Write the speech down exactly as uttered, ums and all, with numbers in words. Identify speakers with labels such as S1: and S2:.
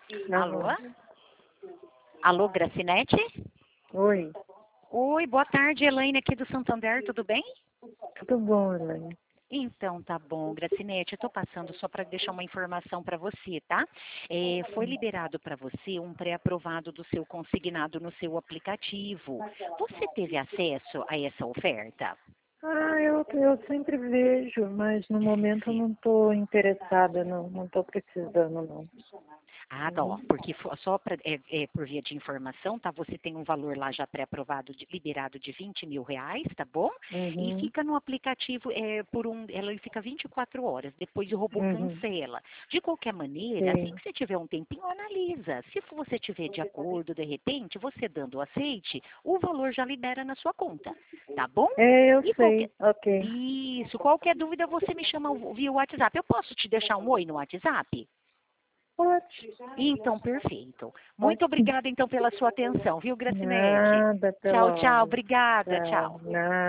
S1: Alô?
S2: Alô?
S1: Alô, Gracinete?
S2: Oi,
S1: Oi, boa tarde, Elaine aqui do Santander, tudo bem?
S2: tudo bom, Elaine?
S1: Então, tá bom, Gracinete, eu tô passando só para deixar uma informação para você, tá? É, foi liberado para você um pré-aprovado do seu consignado no seu aplicativo. Você teve acesso a essa oferta?
S2: Ah, eu, eu sempre vejo, mas no momento eu
S1: Sim.
S2: não estou interessada, não, não estou precisando, não.
S1: Ah, tá, ó,
S2: Uhum.
S1: porque fo- só pra, é, é, por via de informação, tá? Você tem um valor lá já pré-aprovado, de- liberado de vinte mil reais, tá bom? E
S2: Uhum.
S1: fica no aplicativo é, por um, ela fica vinte e quatro horas, depois o robô
S2: Uhum.
S1: cancela. De qualquer maneira, assim
S2: Sim.
S1: que você tiver um tempinho, analisa. Se você tiver de acordo, de repente, você dando o aceite, o valor já libera na sua conta, tá bom?
S2: É, eu
S1: E qualquer,
S2: sei, ok.
S1: isso, qualquer dúvida você me chama via WhatsApp. Eu posso te deixar um oi no WhatsApp?
S2: Pode,
S1: Então, perfeito.
S2: pode
S1: Muito
S2: sim.
S1: obrigada, então, pela sua atenção, viu, Gracinete?
S2: Nada,
S1: Tchau,
S2: pela
S1: tchau.
S2: hora.
S1: Obrigada.
S2: Tá,
S1: Tchau.
S2: nada.